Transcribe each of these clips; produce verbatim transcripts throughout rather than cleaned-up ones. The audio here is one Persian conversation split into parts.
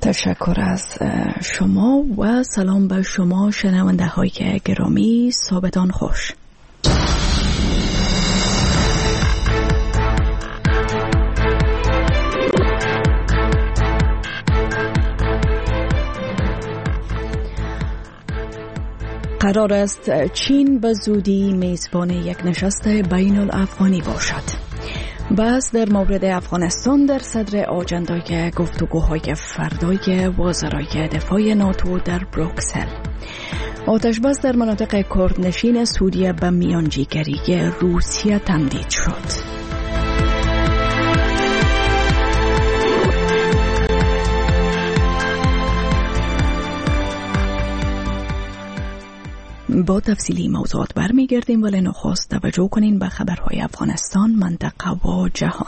تشکر از شما و سلام به شما شنونده های گرامی. صبحتان خوش. قرار است چین به زودی میزبان یک نشست بین الافغانی باشد. بحث در مورد افغانستان در صدر آجندای گفتگوهای فردای وزرای دفاع ناتو در بروکسل. آتش بس در مناطق کردنشین سوریه به میانجیگری روسیه تمدید شد. با تفصیلی موضوعات برمیگردیم، ولی نخست توجه کنین به خبرهای افغانستان، منطقه و جهان.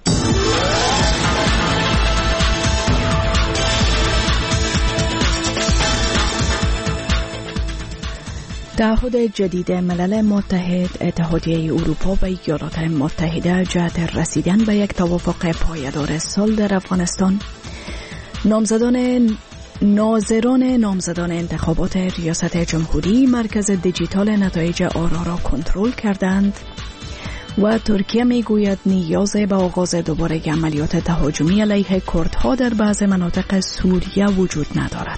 تعهد جدید ملل متحد، اتحادیه اروپا و ایالات متحده جهت رسیدن به یک توافق پایدار صلح در افغانستان. نامزدان ناظران نامزدان انتخابات ریاست جمهوری مرکز دیجیتال نتایج آرا را کنترل کردند و ترکیه میگوید نیاز به آغاز دوباره عملیات تهاجمی علیه کردها در بعض مناطق سوریه وجود ندارد.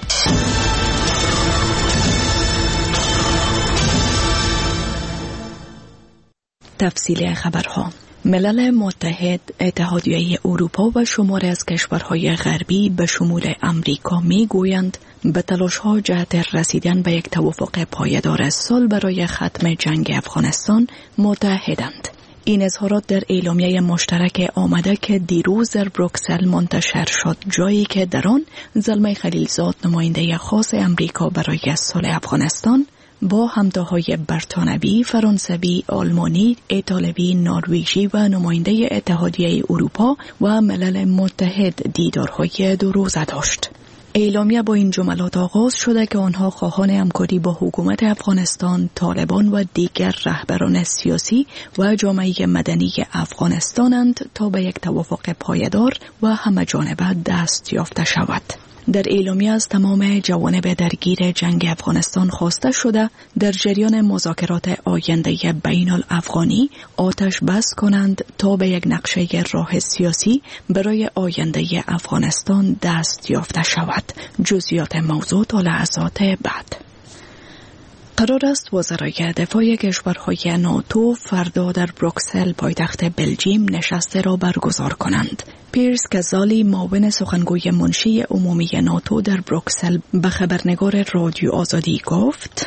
تفصیل خبرها. ملل متحد، اتحادیه اروپا و شماری از کشورهای غربی به شمول امریکا میگویند به تلاش‌ها جهت رسیدن به یک توافق پایدار صلح برای ختم جنگ افغانستان متحدند. این اظهارات در اعلامیه مشترک آمده که دیروز در بروکسل منتشر شد، جایی که در آن زلمه خلیلزاد نماینده خاص امریکا برای صلح افغانستان با همتاهای برتانوی، فرانسوی، آلمانی، ایتالوی، نروژی و نماینده اتحادیه اروپا و ملل متحد دیدارهای دو روزه داشت. اعلامیه با این جملات آغاز شده که آنها خواهان همکاری با حکومت افغانستان، طالبان و دیگر رهبران سیاسی و جامعه مدنی افغانستانند تا به یک توافق پایدار و همه‌جانبه دست یافته شود. در اعلامیه از تمام جوانب درگیر جنگ افغانستان خواسته شده در جریان مذاکرات آینده بین الافغانی آتش بس کنند تا به یک نقشه راه سیاسی برای آینده افغانستان دست یافته شود. جزئیات موضوع تا لحظات بعد. قرار است وزرای دفاع کشورهای ناتو فردا در بروکسل پایتخت بلژیم نشست را برگزار کنند. پیرس کزالی معاون سخنگوی منشی عمومی ناتو در بروکسل به خبرنگار رادیو آزادی گفت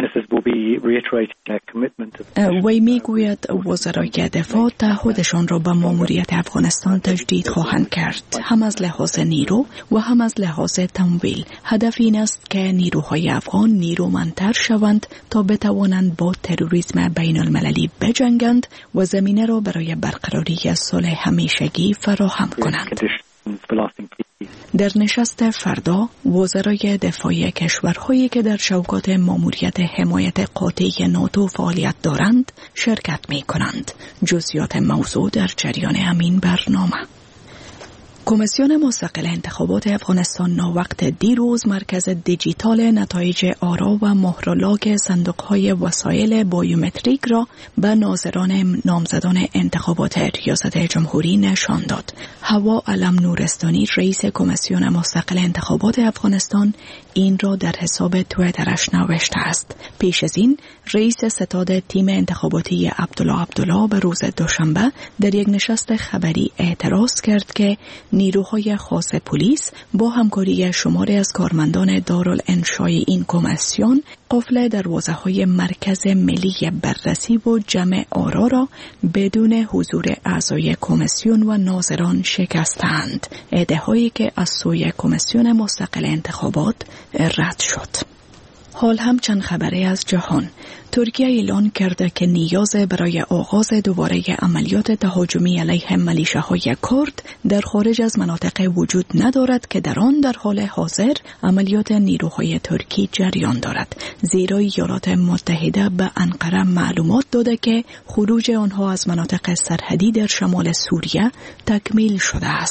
وی میگوید وزرای دفاع تعهدشان را به ماموریت افغانستان تجدید خواهند کرد، هم از لحاظ نیرو و هم از لحاظ تمویل. هدف این است که نیروهای افغان نیرومندتر شوند تا بتوانند با تروریسم بین المللی بجنگند و زمینه را برای برقراری صلح همیشگی فراهم کنند. در نشست فردا وزرای دفاع کشورهایی که در شوکات ماموریت حمایت قاطع ناتو فعالیت دارند شرکت می کنند. جزئیات موضوع در جریان همین برنامه. کمیسیون مستقل انتخابات افغانستان ناوقت دیروز مرکز دیجیتال نتایج آرا و مهرلاگ صندوق‌های وسایل بایومتریک را به ناظران نامزدان انتخابات ریاست جمهوری نشان داد. هوا علم نورستانی رئیس کمیسیون مستقل انتخابات افغانستان این را در حساب توییترش نوشته است. پیش از این رئیس ستاد تیم انتخاباتی عبدالله عبدالله به روز دوشنبه در یک نشست خبری اعتراض کرد که نیروهای خاص پلیس با همکاری شماری از کارمندان دارالانشای این کمیسیون قفل دروازه‌های مرکز ملی بررسی و جمع آرا را بدون حضور اعضای کمیسیون و ناظران شکستند، ادعایی که از سوی کمیسیون مستقل انتخابات رد شد. حال هم چند خبری از جهان. ترکیه اعلان کرده که نیاز برای آغاز دوباره عملیات تهاجمی علیه ملیشه‌های کرد در خارج از مناطق وجود ندارد که در آن در حال حاضر عملیات نیروهای ترکی جریان دارد، زیرا ایالات متحده به انقره معلومات داده که خروج آنها از مناطق سرحدی در شمال سوریه تکمیل شده است.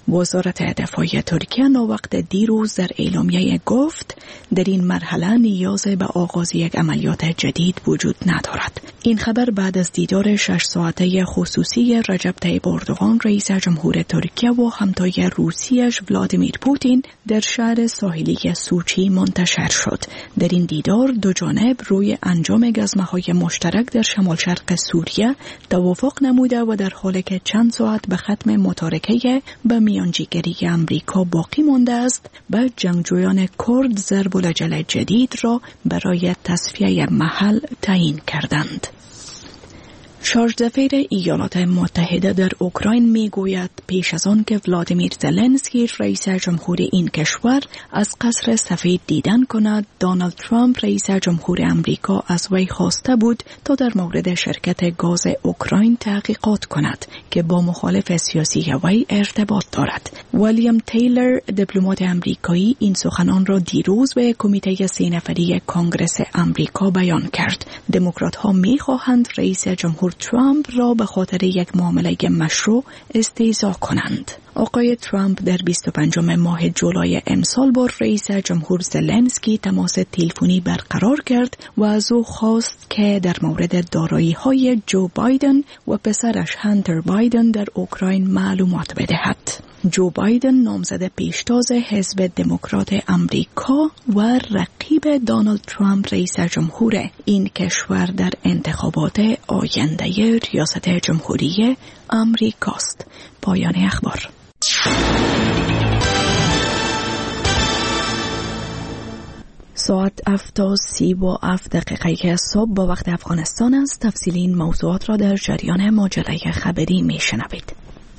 وزارت دفاع ترکیه ناوقت دیروز در اعلامیه گفت در این مرحله نیاز به آغاز یک عملیات جدید وجود ندارد. این خبر بعد از دیدار شش ساعته خصوصی رجب طیب اردوغان رئیس جمهور ترکیه و همتای روسیش ولادیمیر پوتین در شهر ساحلی سوچی منتشر شد. در این دیدار دو جانب روی انجام گزمه‌های مشترک در شمال شرق سوریه توافق نموده و در حالی که چند ساعت به ختم متارکه به میانجیگری امریکا باقی مانده است، به جنگجویان کرد ضرب الجل جدید را برای تصفیه محل تعیین کردند. شارژ دفیر ایالات متحده در اوکراین می گوید پیش از آن که ولادیمیر زلنسکی رئیس جمهور این کشور از قصر سفید دیدن کند، دونالد ترامپ رئیس جمهور امریکا از وی خواسته بود تا در مورد شرکت گاز اوکراین تحقیقات کند که با مخالف سیاسی وی ارتباط دارد. ویلیام تیلر دیپلمات امریکایی این سخنان را دیروز به کمیته سه نفری کانگرس امریکا بیان کرد. دموکرات ها می خواهند رئیس جمهور ترامپ را به خاطر یک معامله مشروع استهزا کنند. آقای ترامپ در بیست و پنجم ماه جولای امسال با رئیس جمهور زلنسکی تماس تلفنی برقرار کرد و از او خواست که در مورد دارایی‌های جو بایدن و پسرش هانتر بایدن در اوکراین معلومات بدهد. جو بایدن نامزد پیشتاز حزب دموکرات امریکا و رقیب دونالد ترامپ رئیس جمهور این کشور در انتخابات آینده ریاست جمهوری امریکاست. پایان اخبار. ساعت هفت و سی و هفت دقیقه صبح با وقت افغانستان است. تفصیل این موضوعات را در جریان ماجرای خبری می شنوید.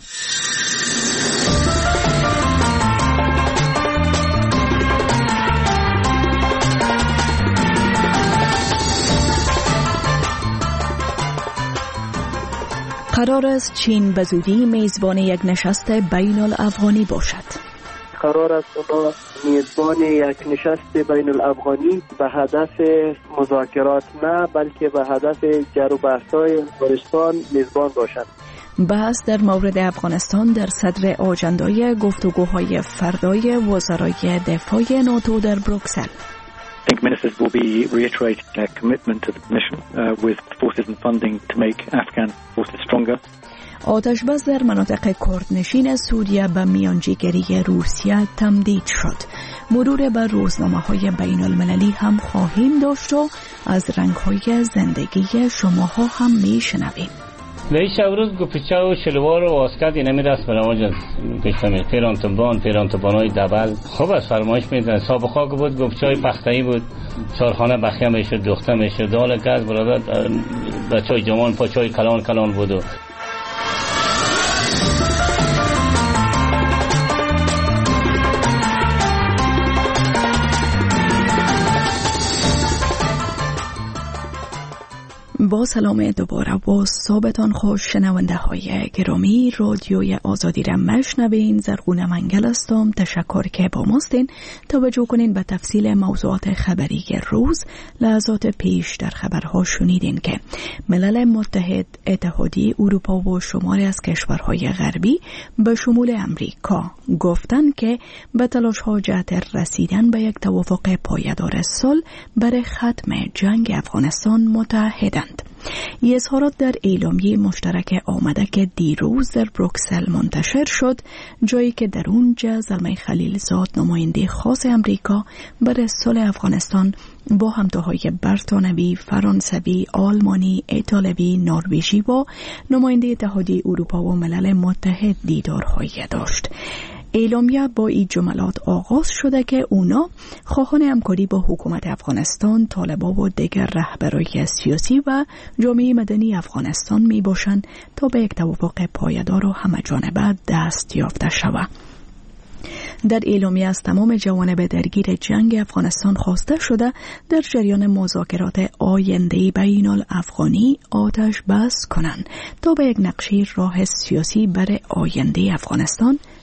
قرار است چین به زودی میزبان یک نشست بین الافغانی باشد. قرار است اونا میزبان یک نشست بین الافغانی به هدف مذاکرات نه بلکه به هدف جر و بحث‌های افغانستان میزبان باشند. بحث در مورد افغانستان در صدر آجندای گفتگوهای فردای وزرای دفاع ناتو در بروکسل. I think ministers will be reiterating their commitment to the mission uh, with forces and funding to make Afghan forces stronger. آتش بس در مناطق کردنشین سوریه به میانجیگری روسیه تمدید شد. مرور بر روزنامه‌های بین المللی هم خواهیم داشت و از رنگ‌های زندگی شماها هم میشنویم. رئیس امروز گوپچه و شلوار و واسکت اینا میرسم برای گفتم پیران تنبان پیران تنبانای دبل خوب از فرمایش میدن. سابقا بود گوپچه های پخته‌ای بود، چارخانه بخیه میشد، دوخته میشد، دال گاز برادر بچهای جوان پاچای کلان کلان بود. و با سلام دوباره و صبحتان خوش شنونده های گرامی. رادیوی آزادی را مشنوین. زرغون منگل هستم. تشکر که با ماستین. توجه کنین به تفصیل موضوعات خبری روز. لحظات پیش در خبرها شنیدین که ملل متحد، اتحادیه اروپا و شماری از کشورهای غربی به شمول امریکا گفتند که به تلاش ها جهت رسیدن به یک توافق پایدار صلح برای ختم جنگ افغانستان متحدند. این اظهارات در اعلامیه مشترک آمده که دیروز در بروکسل منتشر شد، جایی که در اونجا زلمه خلیلزاد نماینده خاص امریکا برای صلح افغانستان با همتاهای بریتانوی، فرانسوی، آلمانی، ایتالوی، نروژی و نماینده اتحادیه اروپا و ملل متحد دیدارهایی داشت. اعلامیه با این جملات آغاز شده که اونا خواهان همکاری با حکومت افغانستان، طالبان و دیگر رهبرای سیاسی و جامعه مدنی افغانستان می باشند تا به یک توافق پایدار و همه‌جانبه دست یافته شود. در اعلامیه از تمام جوانب درگیر جنگ افغانستان خواسته شده در جریان مذاکرات آینده بین الافغانی آتش بس کنند تا به یک نقشه راه سیاسی برای آینده افغانستان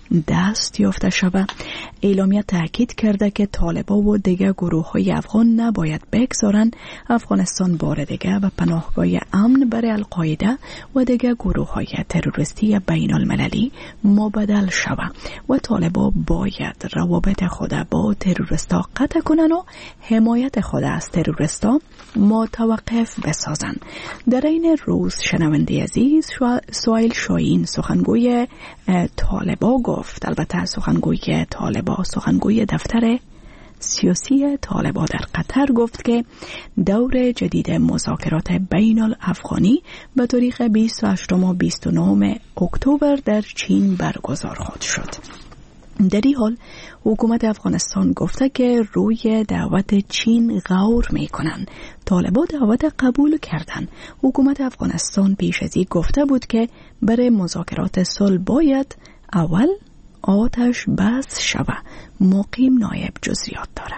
دست یافته شود. اعلامیه تاکید کرده که طالبان و دیگر گروه های افغان نباید بگذارند افغانستان بار دیگر و پناهگاه امن برای القاعده و دیگر گروه های تروریستی بین المللی مبدل شود و طالبان باید روابط خود با تروریستا قطع کنند و حمایت خود از تروریستا متوقف بسازند. در این روز شنونده عزیز سهیل شاهین سخنگوی طالبان گفت، البته سخنگوی طالبان سخنگوی دفتر سیاسی طالبان در قطر گفت که دور جدید مذاکرات بین الافغانی به تاریخ بیست و هشتم و بیست و نهم اکتبر در چین برگزار خواهد شد. در این حال حکومت افغانستان گفته که روی دعوت چین غور می کنند. طالبان دعوت قبول کردند. حکومت افغانستان پیش از این گفته بود که برای مذاکرات صلح باید اول آتش بس شود. مقیم نایب جزئیات داره.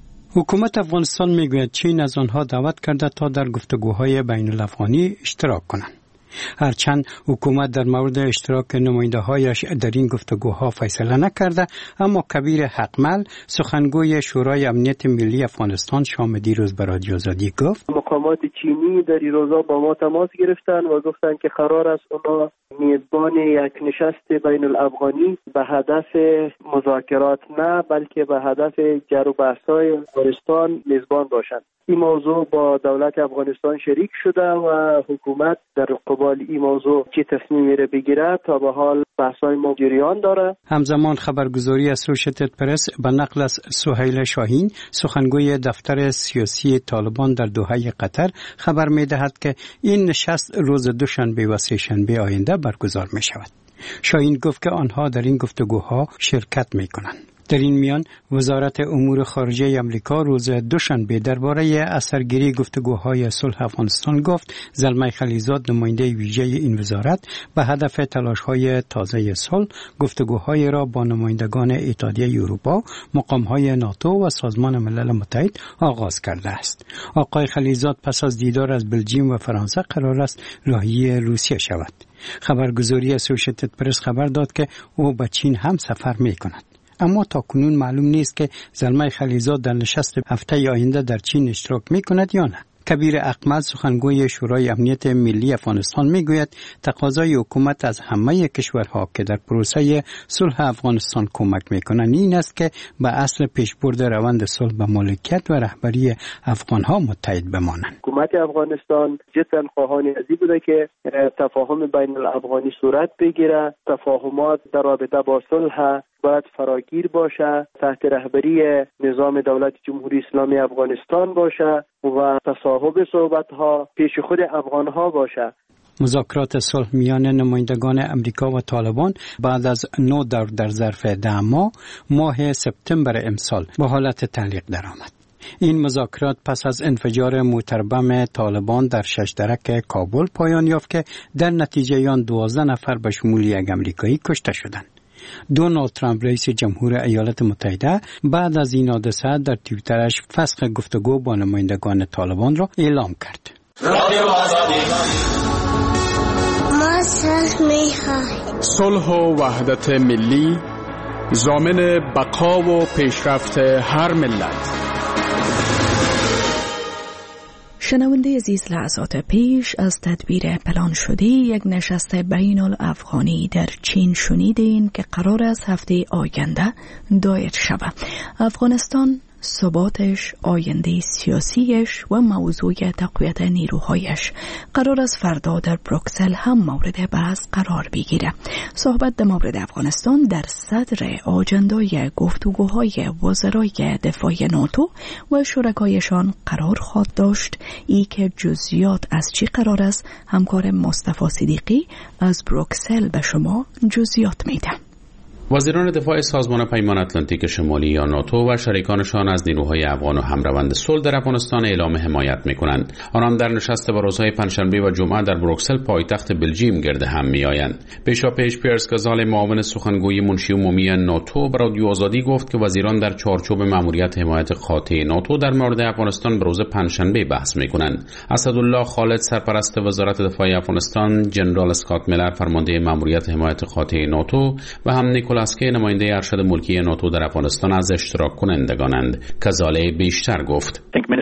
حکومت افغانستان میگوید چین از آنها دعوت کرده تا در گفتگوهای بین الافغانی اشتراک کنند. هرچند حکومت در مورد اشتراک نماینده‌هایش در این گفتگوها فیصله نکرده، اما کبیر حقمل سخنگوی شورای امنیت ملی افغانستان شام دیروز به رادیو آزادی گفت مقامات چینی در این روزا با ما تماس گرفتن و گفتن که قرار است اونا میزبان یک نشست بین الافغانی به هدف مذاکرات نه بلکه به هدف جر و بحث‌های افغانستان میزبان باشند. این موضوع با دولت افغانستان شریک شده و حکومت در قبال این موضوع چه تصمیمی را بگیره تا به حال بحث‌های ما جریان داره. همزمان خبرگزاری اسوشیتد پرس به نقل از سهیل شاهین سخنگوی دفتر سیاسی طالبان در دوحه قطر خبر می‌دهد که این نشست روز دوشنبه و سه شنبه آینده برگزار می‌شود. شاهین گفت که آنها در این گفتگوها شرکت می‌کنند. در این میان وزارت امور خارجه آمریکا روز دوشنبه درباره اثرگیری گفتگوهای صلح افغانستان گفت زلمه خلیزاد نماینده ویژه این وزارت به هدف تلاش‌های تازه صلح گفتگوهای را با نمایندگان اتحادیه اروپا، مقام‌های ناتو و سازمان ملل متحد آغاز کرده است. آقای خلیزاد پس از دیدار از بلژیم و فرانسه قرار است راهی روسیه شود. خبرگزاری اسوشیتد پرس خبر داد که او به چین هم سفر می‌کند. اما تا کنون معلوم نیست که زلمه خلیزاد در نشست هفته آینده در چین اشتراک می کند یا نه. کبیر اقمل سخنگوی شورای امنیت ملی افغانستان می گوید تقاضای حکومت از همه کشورها که در پروسه صلح افغانستان کمک می کنند این است که به اصل پیشبرد روند صلح به مالکیت و رهبری افغانها متحد بمانند. حکومت افغانستان جدا خواهان ازی بوده که تفاهم بین الافغانی صورت بگیره، تفاهمات در رابطه با صلح باید فراگیر باشه، تحت رهبری نظام دولت جمهوری اسلامی افغانستان باشه و تصاحب صحبت‌ها پیش خود افغان‌ها باشه. مذاکرات صلح میان نمایندگان امریکا و طالبان بعد از نو دور در ظرف ده ماه ماه سپتامبر امسال به حالت تعلیق درآمد. این مذاکرات پس از انفجار موتربم طالبان در شش درک کابل پایان یافت که در نتیجه آن دوازده نفر به شمول یک امریکایی کشته شدند. دونالد ترامپ رئیس جمهور ایالات متحده بعد از این حادثه در توییترش فسخ گفتگو با نمایندگان طالبان را اعلام کرد. ما صلح می‌خواهیم. صلح و وحدت ملی ضامن بقا و پیشرفت هر ملت. شنونده عزیز، لحظات پیش از تدبیر پلان شده یک نشست بین الافغانی در چین شنیدین که قرار است هفته آینده دایر شود. افغانستان ثباتش، آینده سیاسیش و موضوع تقویت نیروهایش قرار است فردا در بروکسل هم مورد بحث قرار بگیره. صحبت در مورد افغانستان در صدر آجندای گفتگوهای وزرای دفاع ناتو و شرکایشان قرار خواهد داشت. ای که جزئیات از چی قرار است همکار مصطفی صدیقی از بروکسل به شما جزئیات میده. وزیران دفاع سازمان پیمان اتلانتیک شمالی یا ناتو و شریکانشان از نیروهای افغان و همروند صلح در افغانستان اعلام حمایت می‌کنند. آنان در نشست با روزهای پنجشنبه و جمعه در بروکسل پایتخت بلژیم گرد هم می‌آیند. پیشاپیش پیرس گازال معاون سخنگوی منشی عمومی ناتو به رادیو آزادی گفت که وزیران در چارچوب مأموریت حمایت قاطع ناتو در مورد افغانستان به روز پنجشنبه بحث می‌کنند. اسدالله خالد سرپرست وزارت دفاع افغانستان، جنرال اسکات میلر فرمانده مأموریت حمایت قاطع ناتو و هم نیکولاس پولاسکی نماینده ارشد ملکی ناتو در افغانستان از اشتراک کنندگانند. کزاله بیشتر گفت.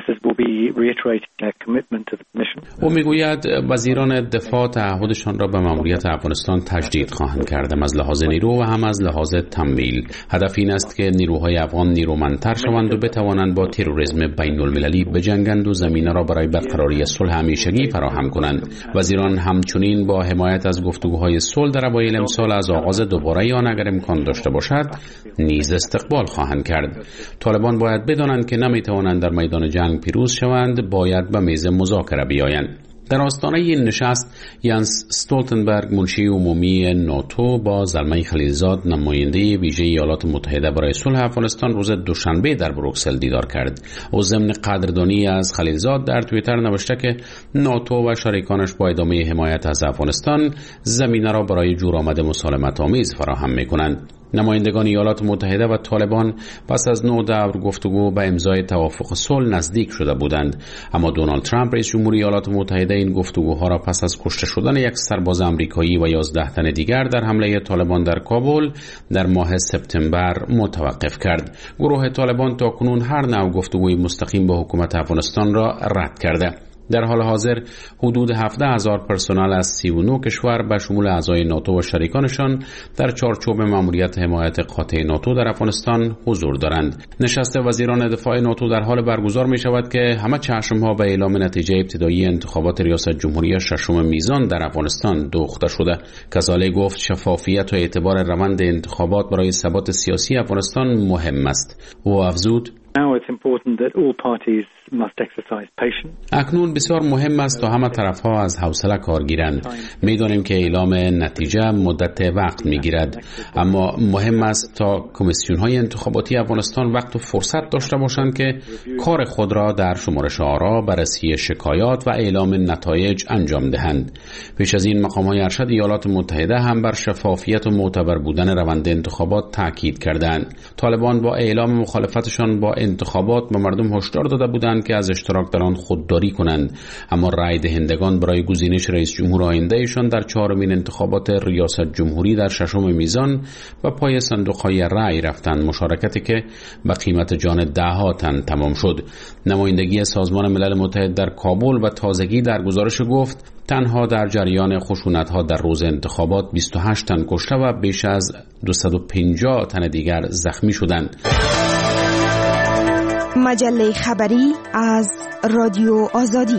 او میگوید وزیران دفاع تعهدشان را به مأموریت افغانستان تجدید خواهند کرد، هم از لحاظ نیرو و هم از لحاظ تمویل. هدف این است که نیروهای افغان نیرومندتر شوند و بتوانند با تروریسم بین المللی بجنگند و زمینه را برای برقراری صلح همیشگی فراهم کنند. وزیران همچنین با حمایت از گفتگوهای صلح در اوایل امسال از آغاز دوباره آن اگر امکان داشته باشد نیز استقبال خواهند کرد. طالبان باید بدانند که نمیتوانند در میدان جنگ پیروز شوند، باید به میز مذاکره بیایند. در آستانه این نشست یانس استولتنبرگ منشی عمومی ناتو با زلمه خلیلزاد نماینده ویژه ایالات متحده برای صلح افغانستان روز دوشنبه در بروکسل دیدار کرد. او ضمن قدردانی از خلیلزاد در توییتر نوشته که ناتو و شریکانش با ادامه حمایت از افغانستان زمینه را برای جورآمد مسالمت آمیز فراهم می‌کنند. نمایندگان ایالات متحده و طالبان پس از نو دور گفتگو به امضای توافق صلح نزدیک شده بودند، اما دونالد ترامپ رئیس جمهور ایالات متحده این گفتگوها را پس از کشته شدن یک سرباز آمریکایی و یازده تن دیگر در حمله طالبان در کابل در ماه سپتامبر متوقف کرد. گروه طالبان تاکنون هر نوع گفتگوی مستقیم با حکومت افغانستان را رد کرده. در حال حاضر حدود هفده هزار پرسنل از سی و نه کشور به شمول اعضای ناتو و شریکانشان در چارچوب مأموریت حمایت قاطع ناتو در افغانستان حضور دارند. نشست وزیران دفاع ناتو در حال برگزار می شود که همه چشمها به اعلام نتیجه ابتدایی انتخابات ریاست جمهوری ششم میزان در افغانستان دوخته شده. کزاله گفت شفافیت و اعتبار روند انتخابات برای ثبات سیاسی افغانستان مهم است. و افزود اکنون بسیار مهم است تا همه طرفها از حوصله کار گیرند. می‌دانیم که اعلام نتیجه مدت وقت می‌گیرد، اما مهم است تا کمیسیون‌های انتخاباتی افغانستان وقت و فرصت داشته باشند که کار خود را در شمارش آرا، بررسی شکایات و اعلام نتایج انجام دهند. پیش از این مقام‌های ارشد ایالات متحده هم بر شفافیت و معتبر بودن روند انتخابات تاکید کردند. طالبان با اعلام مخالفتشان با انتخابات به مردم هشدار داده بودند که از اشتراک در آن خودداری کنند، اما رای دهندگان برای گزینش رئیس جمهور آیندهشان در چهارمین انتخابات ریاست جمهوری در ششم میزان و پای صندوق‌های رای رفتند، مشارکتی که به قیمت جان ده‌ها تن تمام شد. نمایندگی سازمان ملل متحد در کابل و تازگی در گزارش گفت تنها در جریان خشونت‌ها در روز انتخابات بیست و هشت تن کشته و بیش از دویست و پنجاه تن دیگر زخمی شدند. مجله خبری از رادیو آزادی.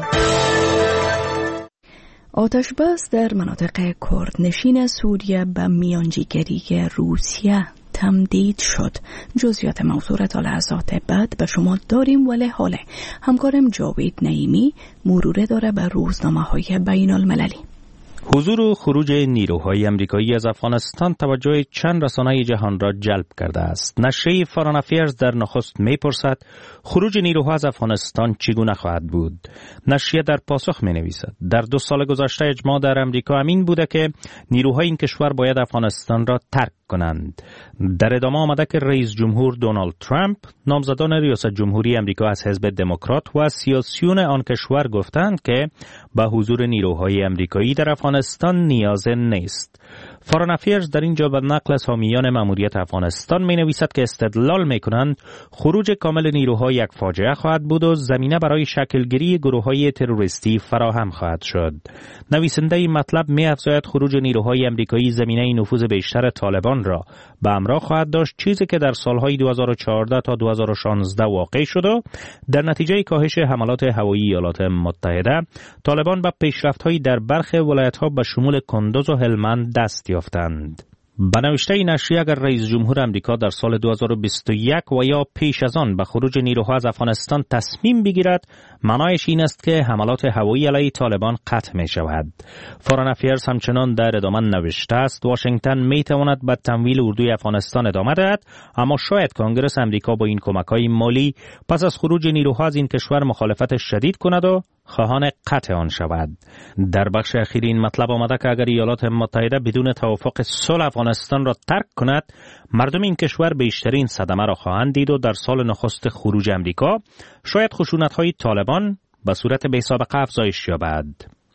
آتش بس در مناطق کردنشین سوریه به میانجیگری روسیه تمدید شد. جزئیات موضوع را تا لحظات بعد به شما داریم، ولی حالا همکارم جاوید نعیمی مروره داره به روزنامه‌های بین المللی. حضور و خروج نیروهای امریکایی از افغانستان توجه چند رسانه جهان را جلب کرده است. نشریه فارن افیرز در نخست می‌پرسد خروج نیروها از افغانستان چگونه خواهد بود. نشریه در پاسخ می‌نویسد در دو سال گذشته اجماع در امریکا همین بوده که نیروهای این کشور باید افغانستان را ترک کنند. در ادامه آمده که رئیس جمهور دونالد ترامپ نامزدان ریاست جمهوری امریکا از حزب دموکرات و سیاسیون آن کشور گفتند که به حضور نیروهای امریکایی در افغانستان نیاز نیست. فارن افیرز در اینجا به نقل از حامیان مأموریت افغانستان می نویسد که استدلال می کنند خروج کامل نیروها یک فاجعه خواهد بود و زمینه برای شکلگیری گروه‌های تروریستی فراهم خواهد شد. نویسنده این مطلب می افزاید خروج نیروهای امریکایی زمینه نفوذ بیشتر طالبان را به همراه خواهد داشت، چیزی که در سالهای دو هزار و چهارده تا دو هزار و شانزده واقع شد و در نتیجه کاهش حملات هوایی ایالات متحده طالبان به پیشرفت‌های در برخی ولایت‌ها به شمول کندوز و هلمند دست یافتند. به نوشته نشریه اگر رئیس جمهور امریکا در سال دو هزار و بیست و یک و یا پیش از آن به خروج نیروها از افغانستان تصمیم بگیرد، معنایش این است که حملات هوایی علیه طالبان قطع می شود. فارن افیرز همچنان در ادامه نوشته است واشنگتن می تواند به تمویل اردوی افغانستان ادامه دهد، اما شاید کنگرس امریکا با این کمک‌های مالی پس از خروج نیروها از این کشور مخالفت شدید کند و خواهان قطع آن شود. در بخش اخیر این مطلب آمده که اگر ایالات متحده بدون توافق صلح افغانستان را ترک کند، مردم این کشور بیشترین صدمه را خواهند دید و در سال نخست خروج امریکا شاید خشونت‌های طالبان به صورت بی‌سابقه افزایش یابد.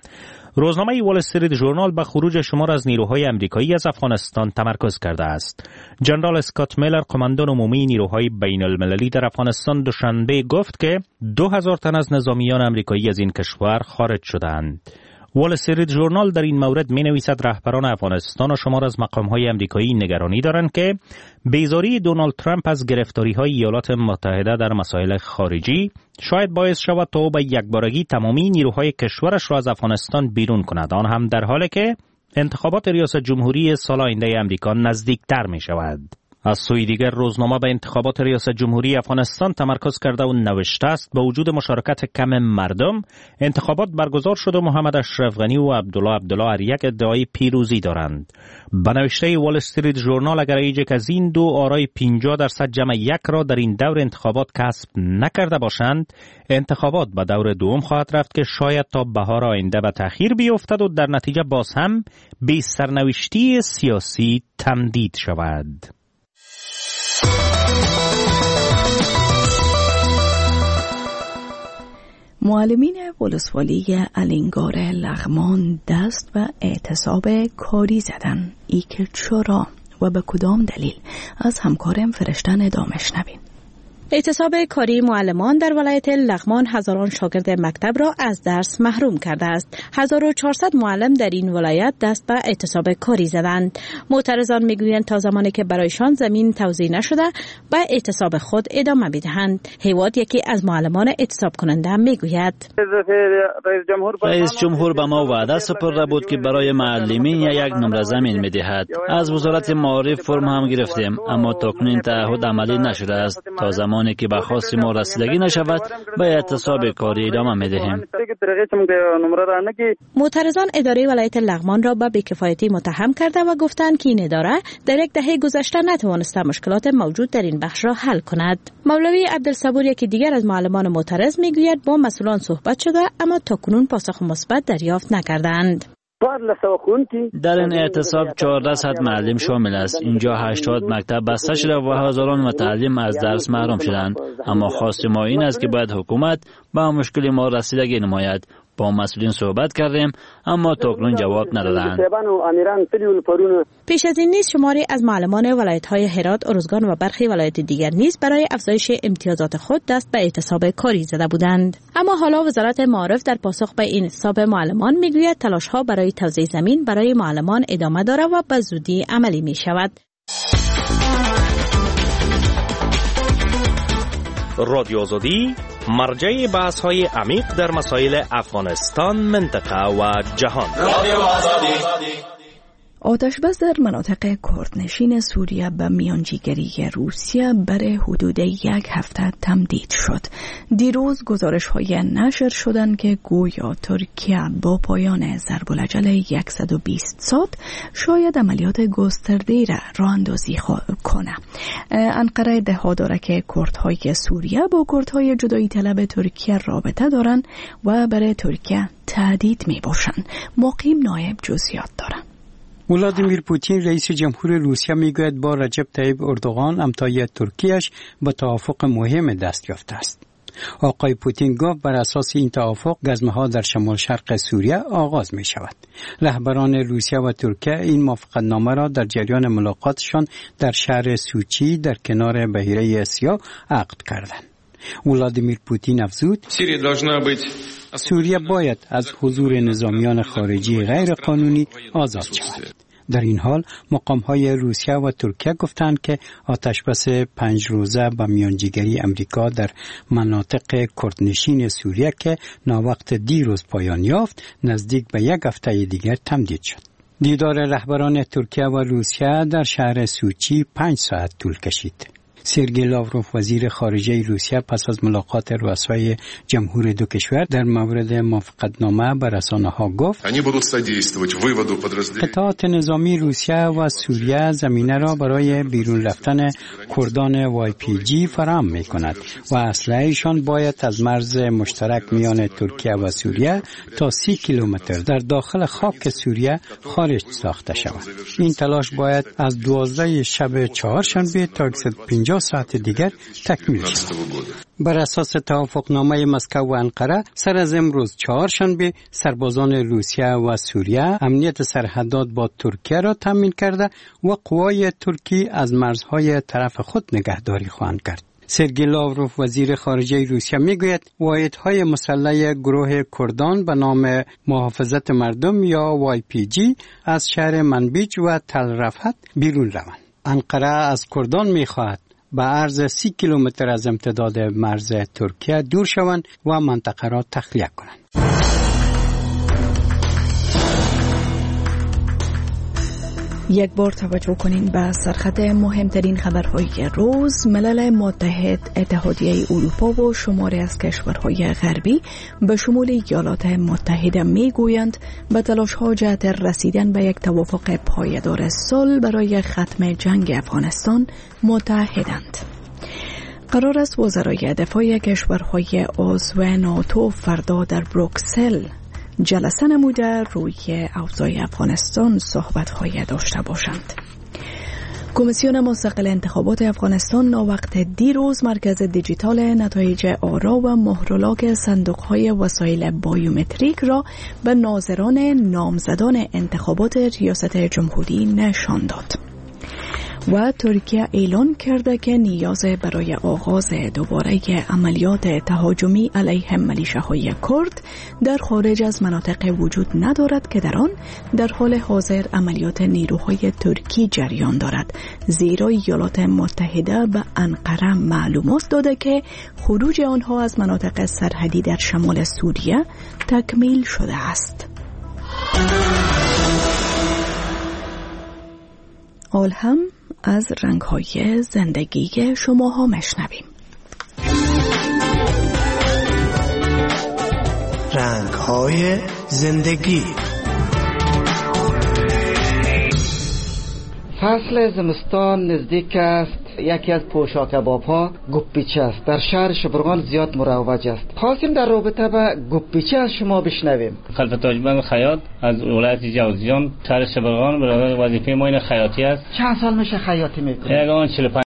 روزنامه وال استریت ژورنال به خروج شمار از نیروهای آمریکایی از افغانستان تمرکز کرده است. جنرال اسکات میلر، قماندان عمومی نیروهای بین المللی در افغانستان، دوشنبه گفت که دو هزار تن از نظامیان آمریکایی از این کشور خارج شدند. وال استریت ژورنال در این مورد می نویسد رهبران افغانستان و شمار از مقام‌های آمریکایی نگرانی دارند که بیزاری دونالد ترامپ از گرفتاری‌های ایالات متحده در مسائل خارجی شاید باعث شود تا او به یکبارگی تمامی نیروهای کشورش را از افغانستان بیرون کند، آن هم در حالی که انتخابات ریاست جمهوری سال آینده امریکا نزدیکتر می شود. از سوی دیگر روزنامه به انتخابات ریاست جمهوری افغانستان تمرکز کرده و نوشته است با وجود مشارکت کم مردم انتخابات برگزار شده و محمد اشرف غنی و عبدالله عبدالله هر یک ادعای پیروزی دارند. به نوشته وال استریت ژورنال اگر ایجک از این دو آرای پنجاه درصد جمع یک را در این دور انتخابات کسب نکرده باشند، انتخابات به دور دوم خواهد رفت که شاید تا بهار آینده به تأخیر بیفتد و در نتیجه باز هم به سرنوشتی سیاسی تمدید شود. معلمین ولسوالی الینگار لغمان دست و اعتصاب کاری زدن. ای که چرا و به کدام دلیل؟ از همکارم فرشتن ادامه شنوین. اعتصاب کاری معلمان در ولایت لغمان هزاران شاگرد مکتب را از درس محروم کرده است. هزار و چهارصد معلم در این ولایت دست به اعتصاب کاری زدند. معترضان میگویند تا زمانی که برایشان زمین توزیع نشده به اعتصاب خود ادامه میدهند. هیواد یکی از معلمان اعتصاب کننده میگوید رئیس جمهور به ما وعده سپرده بود که برای معلمین یک نمره زمین میدهد. از وزارت معارف فرم هم گرفتیم اما تاکنون تعهد عملی نشده است. تا زمان که به خواست ما رسیدگی نشود به اعتصاب کاری ادامه میدهیم. معترضان اداره ولایت لغمان را به بی‌کفایتی متهم کرده و گفتند که این اداره در یک دهه گذشته نتوانسته مشکلات موجود در این بخش را حل کند. مولوی عبدالصبور یکی دیگر از معلمان معترض میگوید با مسئولان صحبت شده اما تاکنون پاسخ مثبت دریافت نکردند. در این اعتصاب چهارده صد معلم شامل است. اینجا هشتاد مکتب بسته شده و هزاران متعلم از درس محروم شدند. اما خواست ما این است که باید حکومت به مشکل ما رسیدگی نماید. با مسئولین صحبت کردیم اما تاکنون جواب ندادند. پیش از این نیز شماری از معلمان ولایت‌های هرات، ارزگان و برخی ولایت دیگر نیز برای افزایش امتیازات خود دست به اعتصاب کاری زده بودند. اما حالا وزارت معارف در پاسخ به این اعتصاب معلمان میگوید تلاش‌ها برای توزیع زمین برای معلمان ادامه دارد و به زودی عملی می شود. رادیو آزادی مرجع بحث‌های عمیق در مسائل افغانستان، منطقه و جهان. رادیو آزادی. آتش‌بس در مناطق کردنشین سوریه به میانجیگری روسیه برای حدود یک هفته تمدید شد. دیروز گزارش‌های نشر شدند که گویا ترکیه با پایان ضرب العجل صد و بیست ساعت شاید عملیات گسترده‌ای را راه اندازی کنه. انقره ادعا دارد که کردهای سوریه با کردهای جدایی طلب ترکیه رابطه دارند و برای ترکیه تهدید می‌باشند. مقیم نایب جزئیات دارند. ولادیمیر پوتین رئیس جمهور روسیه میگوید با رجب طیب اردوغان امضای ترکیهش به توافق مهم دست یافته است. آقای پوتین گفت بر اساس این توافق گزمه‌ها در شمال شرق سوریه آغاز می شود. رهبران روسیه و ترکیه این موافقتنامه را در جریان ملاقاتشان در شهر سوچی در کنار بحیره سیاه عقد کردند. ولادیمیر پوتین افزود سوریه باید از حضور نظامیان خارجی غیر قانونی آزاد شود. در این حال مقام‌های روسیه و ترکیه گفتند که آتشبس پنج روزه با میانجیگری امریکا در مناطق کردنشین سوریه که ناوقت دیروز پایان یافت نزدیک به یک هفته دیگر تمدید شد. دیدار رهبران ترکیه و روسیه در شهر سوچی پنج ساعت طول کشید. سرگئی لاوروف وزیر خارجه روسیه پس از ملاقات رؤسای جمهور دو کشور در مورد موافقتنامه به رسانه‌ها گفت قطعات نظامی روسیه و سوریه زمینه را برای بیرون رفتن کردان وای پی جی فراهم می‌کند و اسلحه‌شان باید از مرز مشترک میان ترکیه و سوریه تا سی کیلومتر در داخل خاک سوریه خارج ساخته شود. این تلاش باید از دوازده شب چهارشنبه تا صد و پنجاه پنجاه ساعت دیگر تکمیل شد. بر اساس توافقنامه مسکو و انقره سر از امروز چهارشنبه سربازان روسیه و سوریه امنیت سرحدات با ترکیه را تامین کرده و قوای ترکی از مرزهای طرف خود نگهداری خواهند کرد. سرگئی لاوروف وزیر خارجه روسیه میگوید واحدهای مسلح گروه کردان به نام محافظت مردم یا وای پی جی از شهر منبیج و تل رفحت بیرون روند. انقره از کردان میخواهد به عرض سی کیلومتر از امتداد مرز ترکیه دور شوند و منطقه را تخلیه کنند. یک بار توجه کنین به سرخط مهمترین خبرهای روز. ملل متحد، اتحادیه اروپا و شماری از کشورهای غربی به شمول ایالات متحده میگویند به تلاش‌ها جهت رسیدن به یک توافق پایدار صلح برای ختم جنگ افغانستان متحدند. قرار است وزرای دفاع کشورهای عضو ناتو فردا در بروکسل جلسه نموده روی اوضاع افغانستان صحبت‌های داشته باشند. کمیسیون مستقل انتخابات افغانستان ناوقت دیروز مرکز دیجیتال نتایج آرا و مهرلاک صندوق‌های وسایل بایومتریک را به ناظران نامزدان انتخابات ریاست جمهوری نشان داد. و ترکیه اعلان کرده که نیاز برای آغاز دوباره عملیات تهاجمی علیه ملیشه‌های کرد در خارج از مناطق وجود ندارد که در آن در حال حاضر عملیات نیروهای ترکی جریان دارد، زیرا ایالات متحده به انقره معلومات داده که خروج آنها از مناطق سرحدی در شمال سوریه تکمیل شده است. حال هم از رنگ‌های زندگی شماها مشنویم. رنگ‌های زندگی. فصل زمستان نزدیک است. یکی از پوشاک کباب‌ها گوپیچه است. در شهر شبرغان زیاد مروج است. خواستیم در رابطه با گوپیچه از شما بشنویم. خلفت تاجبند خیاط از ولایت جوزجان شهر شبرغان برای وظیفه ما این خیاطی است. چند سال میشه خیاطی میکنید؟ یکان چهل و پنج